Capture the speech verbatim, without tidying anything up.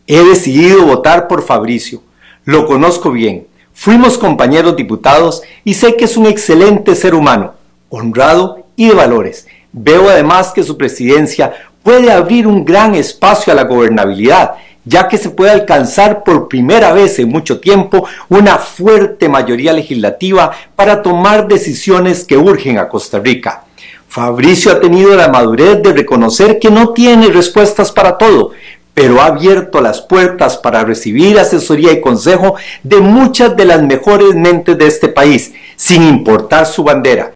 He decidido votar por Fabricio. Lo conozco bien. Fuimos compañeros diputados y sé que es un excelente ser humano, honrado y de valores. Veo además que su presidencia puede abrir un gran espacio a la gobernabilidad, ya que se puede alcanzar por primera vez en mucho tiempo una fuerte mayoría legislativa para tomar decisiones que urgen a Costa Rica. Fabricio ha tenido la madurez de reconocer que no tiene respuestas para todo, pero ha abierto las puertas para recibir asesoría y consejo de muchas de las mejores mentes de este país, sin importar su bandera.